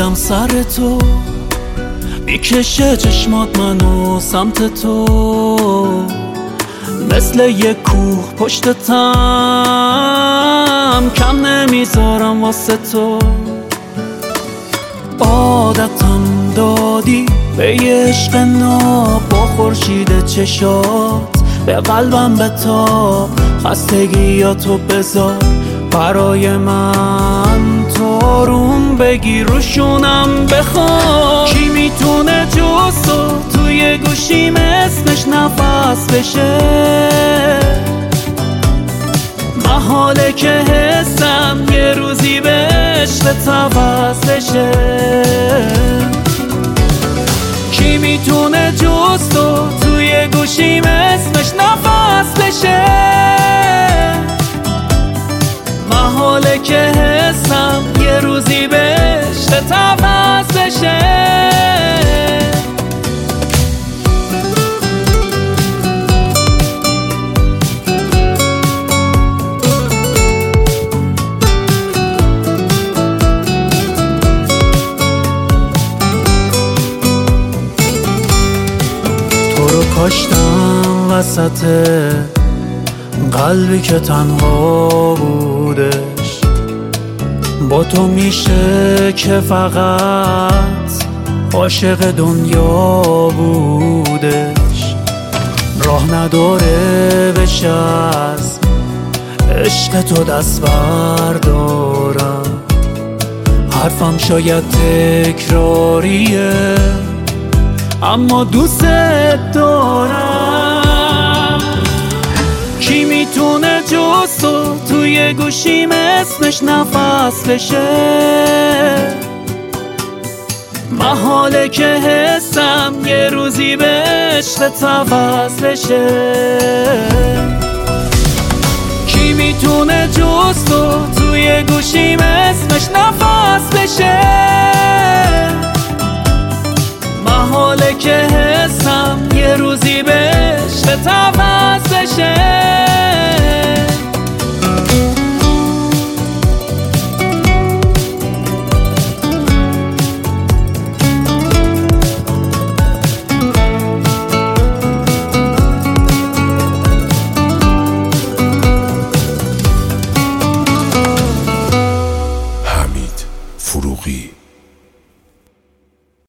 میدم سر تو، میکشه چشمات منو سمت تو، مثل یک کوه پشتتم، کم نمیذارم واسه تو. عادتم دادی به عشق ناب، با خورشید چشات به قلبم بتاب، خستگیاتو بذار برای من، تو روم بگیر روشونم بخواب. کی میتونه جز تو توی گوشیم اسمش نفس بشه؟ محاله که حسم یه روزی به عشق عوض بشه. کی میتونه جز تو توی گوشیم اسمش نفس بشه؟ محاله که حسم یه روزی به عشق عوض بشه. کاشتم وسط قلبی که تنها بودش، با تو میشه که فقط عاشق دنیا بودش. راه نداره بشه از عشق تو دست بردارم، حرفم شاید تکراریه اما دوست دارم. کی میتونه جز تو توی گوشیم اسمش نفس بشه؟ محاله که حسم یه روزی به عشق عوض بشه. کی میتونه جز تو توی گوشیم اسمش نفس بشه؟ محاله که حسم یه روزی به عشق عوض بشه. حمید فروغی